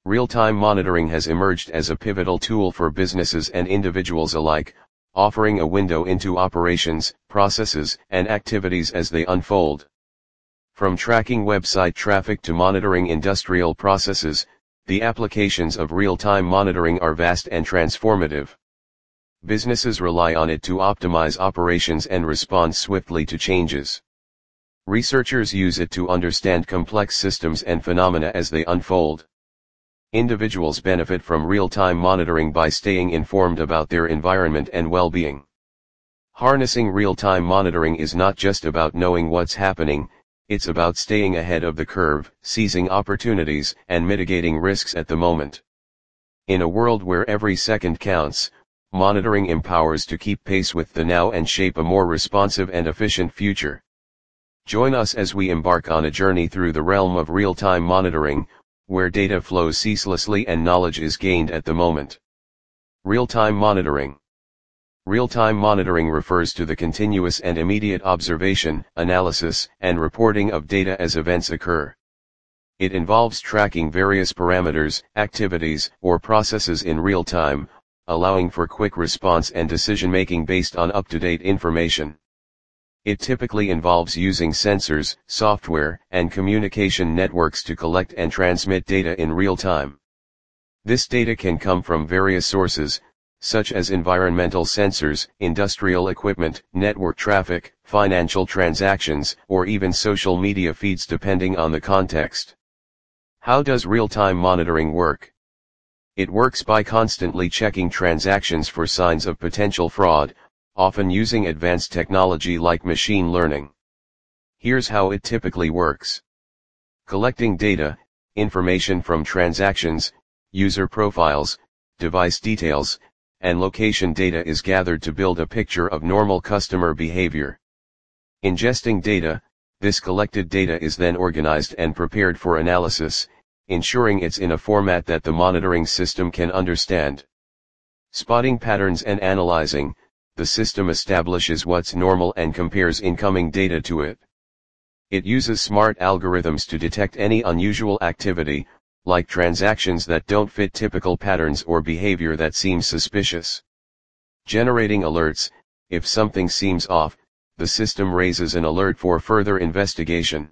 Real-time monitoring has emerged as a pivotal tool for businesses and individuals alike, offering a window into operations, processes, and activities as they unfold. From tracking website traffic to monitoring industrial processes, the applications of real-time monitoring are vast and transformative. Businesses rely on it to optimize operations and respond swiftly to changes. Researchers use it to understand complex systems and phenomena as they unfold. Individuals benefit from real-time monitoring by staying informed about their environment and well-being. Harnessing real-time monitoring is not just about knowing what's happening, it's about staying ahead of the curve, seizing opportunities, and mitigating risks at the moment. In a world where every second counts, monitoring empowers to keep pace with the now and shape a more responsive and efficient future. Join us as we embark on a journey through the realm of real-time monitoring, where data flows ceaselessly and knowledge is gained at the moment. Real-time monitoring. Real-time monitoring refers to the continuous and immediate observation, analysis, and reporting of data as events occur. It involves tracking various parameters, activities, or processes in real time, allowing for quick response and decision-making based on up-to-date information. It typically involves using sensors, software, and communication networks to collect and transmit data in real time. This data can come from various sources, such as environmental sensors, industrial equipment, network traffic, financial transactions, or even social media feeds depending on the context. How does real-time monitoring work? It works by constantly checking transactions for signs of potential fraud, often using advanced technology like machine learning. Here's how it typically works. Collecting data, information from transactions, user profiles, device details, and location data is gathered to build a picture of normal customer behavior. Ingesting data, this collected data is then organized and prepared for analysis, ensuring it's in a format that the monitoring system can understand. Spotting patterns and analyzing, the system establishes what's normal and compares incoming data to it. It uses smart algorithms to detect any unusual activity, like transactions that don't fit typical patterns or behavior that seems suspicious. Generating alerts, if something seems off, the system raises an alert for further investigation.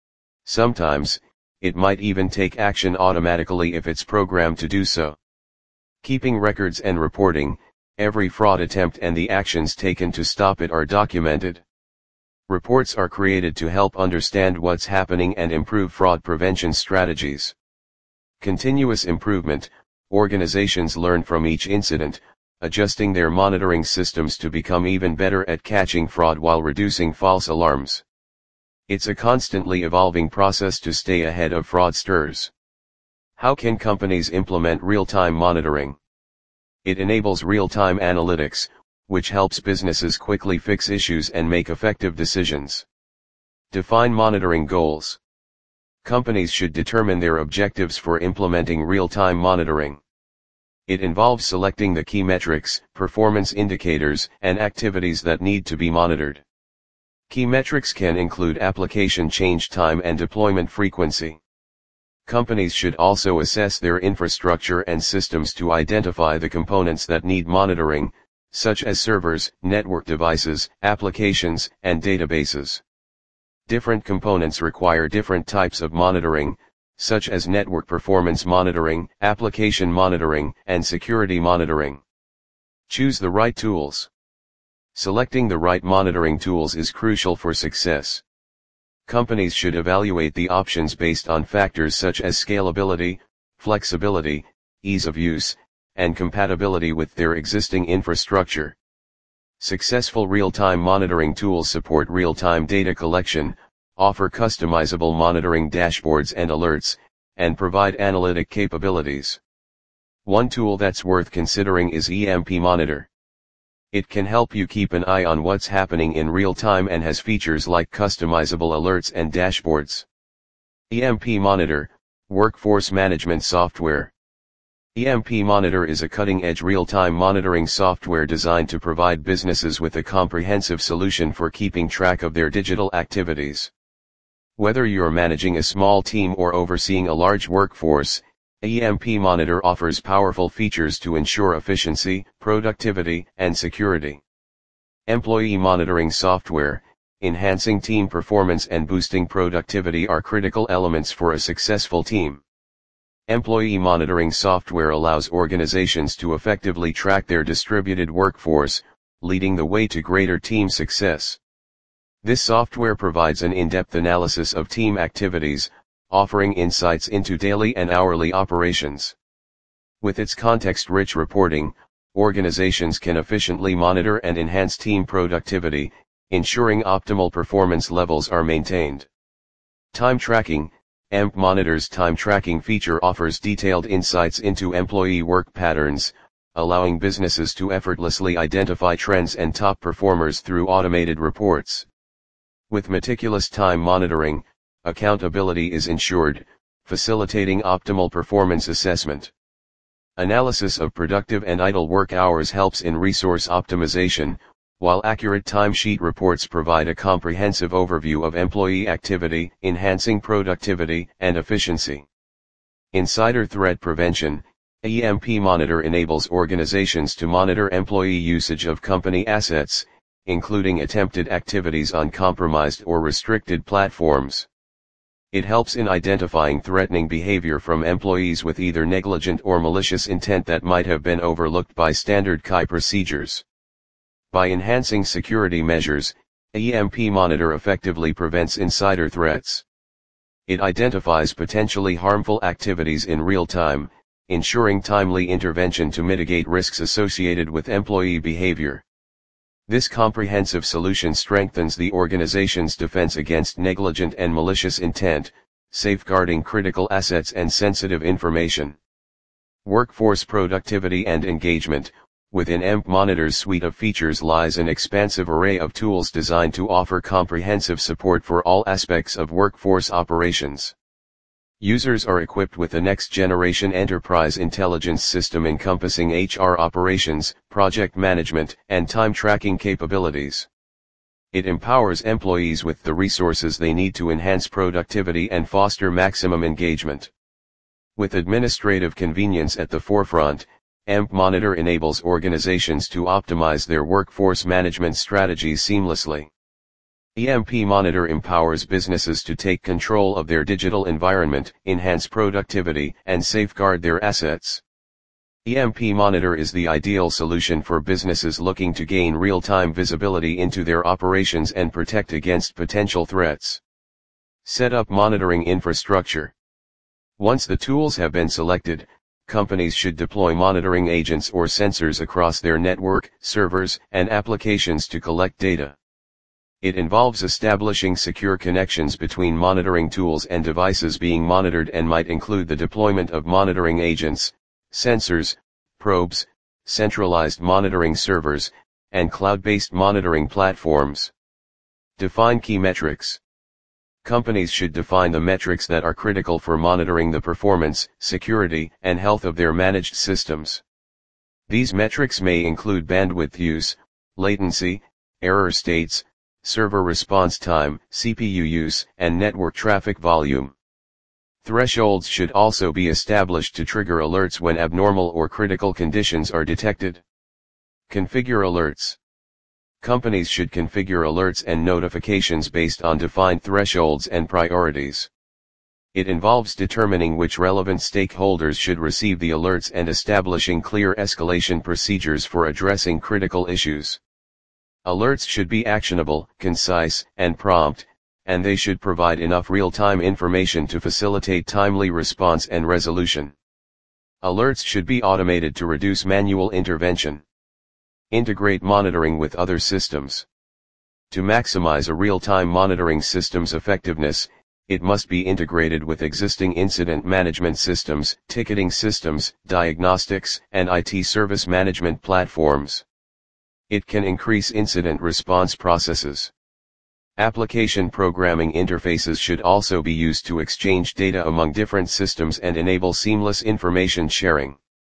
Sometimes, it might even take action automatically if it's programmed to do so. Keeping records and reporting, every fraud attempt and the actions taken to stop it are documented. Reports are created to help understand what's happening and improve fraud prevention strategies. Continuous improvement, organizations learn from each incident, adjusting their monitoring systems to become even better at catching fraud while reducing false alarms. It's a constantly evolving process to stay ahead of fraudsters. How can companies implement real-time monitoring? It enables real-time analytics, which helps businesses quickly fix issues and make effective decisions. Define monitoring goals. Companies should determine their objectives for implementing real-time monitoring. It involves selecting the key metrics, performance indicators, and activities that need to be monitored. Key metrics can include application change time and deployment frequency. Companies should also assess their infrastructure and systems to identify the components that need monitoring, such as servers, network devices, applications, and databases. Different components require different types of monitoring, such as network performance monitoring, application monitoring, and security monitoring. Choose the right tools. Selecting the right monitoring tools is crucial for success. Companies should evaluate the options based on factors such as scalability, flexibility, ease of use, and compatibility with their existing infrastructure. Successful real-time monitoring tools support real-time data collection, offer customizable monitoring dashboards and alerts, and provide analytic capabilities. One tool that's worth considering is EMP Monitor. It can help you keep an eye on what's happening in real time and has features like customizable alerts and dashboards. EMP Monitor, Workforce Management Software. EMP Monitor is a cutting-edge real-time monitoring software designed to provide businesses with a comprehensive solution for keeping track of their digital activities. Whether you're managing a small team or overseeing a large workforce, EMP Monitor offers powerful features to ensure efficiency, productivity, and security. Employee monitoring software, enhancing team performance and boosting productivity are critical elements for a successful team. Employee monitoring software allows organizations to effectively track their distributed workforce, leading the way to greater team success. This software provides an in-depth analysis of team activities, offering insights into daily and hourly operations. With its context-rich reporting, organizations can efficiently monitor and enhance team productivity, ensuring optimal performance levels are maintained. Time tracking. EMP Monitor's time tracking feature offers detailed insights into employee work patterns, allowing businesses to effortlessly identify trends and top performers through automated reports. With meticulous time monitoring, accountability is ensured, facilitating optimal performance assessment. Analysis of productive and idle work hours helps in resource optimization, while accurate timesheet reports provide a comprehensive overview of employee activity, enhancing productivity and efficiency. Insider threat prevention. EMP Monitor enables organizations to monitor employee usage of company assets, including attempted activities on compromised or restricted platforms. It helps in identifying threatening behavior from employees with either negligent or malicious intent that might have been overlooked by standard KI procedures. By enhancing security measures, EMP Monitor effectively prevents insider threats. It identifies potentially harmful activities in real time, ensuring timely intervention to mitigate risks associated with employee behavior. This comprehensive solution strengthens the organization's defense against negligent and malicious intent, safeguarding critical assets and sensitive information. Workforce productivity and engagement. Within EMP Monitor's suite of features lies an expansive array of tools designed to offer comprehensive support for all aspects of workforce operations. Users are equipped with a next-generation enterprise intelligence system encompassing HR operations, project management, and time tracking capabilities. It empowers employees with the resources they need to enhance productivity and foster maximum engagement. With administrative convenience at the forefront, EMP Monitor enables organizations to optimize their workforce management strategies seamlessly. EMP Monitor empowers businesses to take control of their digital environment, enhance productivity, and safeguard their assets. EMP Monitor is the ideal solution for businesses looking to gain real-time visibility into their operations and protect against potential threats. Set up monitoring infrastructure. Once the tools have been selected, companies should deploy monitoring agents or sensors across their network, servers, and applications to collect data. It involves establishing secure connections between monitoring tools and devices being monitored and might include the deployment of monitoring agents, sensors, probes, centralized monitoring servers, and cloud-based monitoring platforms. Define key metrics. Companies should define the metrics that are critical for monitoring the performance, security, and health of their managed systems. These metrics may include bandwidth use, latency, error states, server response time, CPU use, and network traffic volume. Thresholds should also be established to trigger alerts when abnormal or critical conditions are detected. Configure alerts. Companies should configure alerts and notifications based on defined thresholds and priorities. It involves determining which relevant stakeholders should receive the alerts and establishing clear escalation procedures for addressing critical issues. Alerts should be actionable, concise, and prompt, and they should provide enough real-time information to facilitate timely response and resolution. Alerts should be automated to reduce manual intervention. Integrate monitoring with other systems. To maximize a real-time monitoring system's effectiveness, it must be integrated with existing incident management systems, ticketing systems, diagnostics, and IT service management platforms. It can increase incident response processes. Application programming interfaces should also be used to exchange data among different systems and enable seamless information sharing.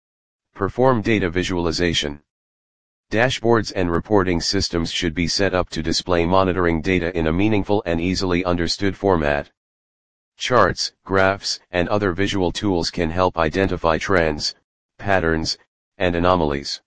Perform data visualization. Dashboards and reporting systems should be set up to display monitoring data in a meaningful and easily understood format. Charts, graphs, and other visual tools can help identify trends, patterns, and anomalies.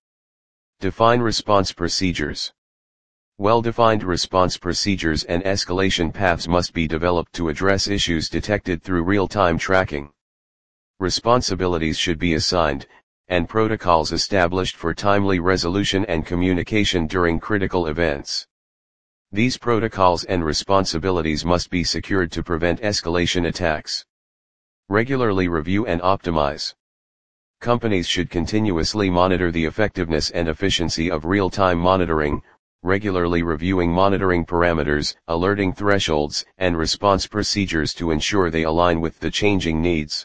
Define response procedures. Well-defined response procedures and escalation paths must be developed to address issues detected through real-time tracking. Responsibilities should be assigned, and protocols established for timely resolution and communication during critical events. These protocols and responsibilities must be secured to prevent escalation attacks. Regularly review and optimize. Companies should continuously monitor the effectiveness and efficiency of real-time monitoring, regularly reviewing monitoring parameters, alerting thresholds, and response procedures to ensure they align with the changing needs.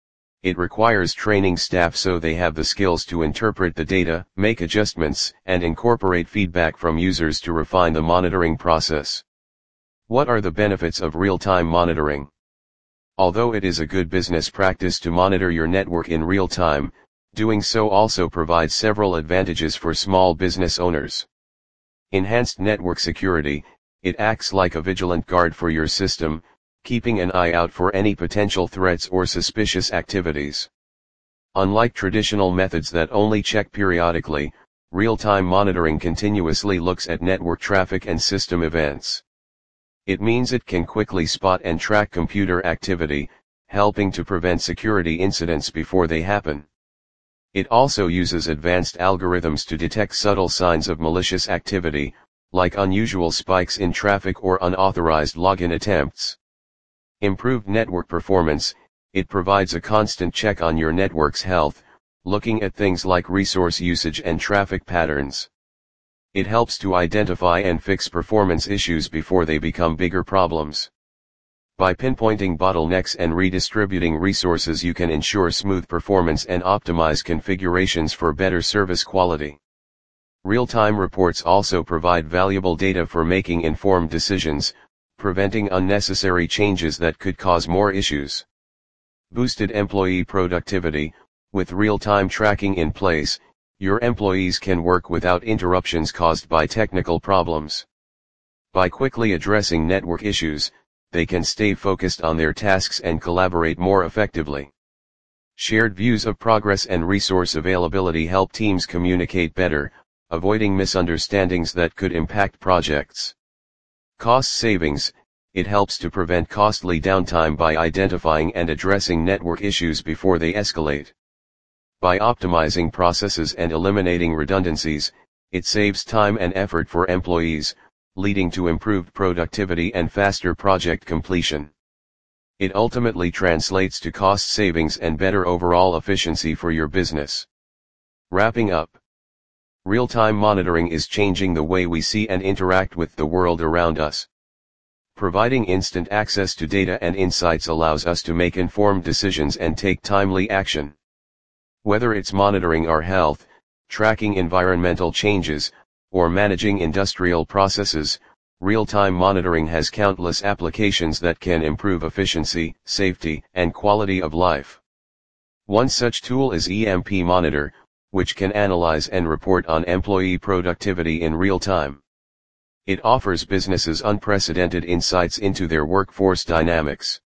It requires training staff so they have the skills to interpret the data, make adjustments, and incorporate feedback from users to refine the monitoring process. What are the benefits of real-time monitoring? Although it is a good business practice to monitor your network in real time, doing so also provides several advantages for small business owners. Enhanced network security, it acts like a vigilant guard for your system, keeping an eye out for any potential threats or suspicious activities. Unlike traditional methods that only check periodically, real-time monitoring continuously looks at network traffic and system events. It means it can quickly spot and track computer activity, helping to prevent security incidents before they happen. It also uses advanced algorithms to detect subtle signs of malicious activity, like unusual spikes in traffic or unauthorized login attempts. Improved network performance, it provides a constant check on your network's health, looking at things like resource usage and traffic patterns. It helps to identify and fix performance issues before they become bigger problems. By pinpointing bottlenecks and redistributing resources, you can ensure smooth performance and optimize configurations for better service quality. Real-time reports also provide valuable data for making informed decisions, preventing unnecessary changes that could cause more issues. Boosted employee productivity, with real-time tracking in place, your employees can work without interruptions caused by technical problems. By quickly addressing network issues, they can stay focused on their tasks and collaborate more effectively. Shared views of progress and resource availability help teams communicate better, avoiding misunderstandings that could impact projects. Cost savings, it helps to prevent costly downtime by identifying and addressing network issues before they escalate. By optimizing processes and eliminating redundancies, it saves time and effort for employees, leading to improved productivity and faster project completion. It ultimately translates to cost savings and better overall efficiency for your business. Wrapping up. Real-time monitoring is changing the way we see and interact with the world around us. Providing instant access to data and insights allows us to make informed decisions and take timely action. Whether it's monitoring our health, tracking environmental changes, or managing industrial processes, real-time monitoring has countless applications that can improve efficiency, safety, and quality of life. One such tool is EMP Monitor, which can analyze and report on employee productivity in real time. It offers businesses unprecedented insights into their workforce dynamics.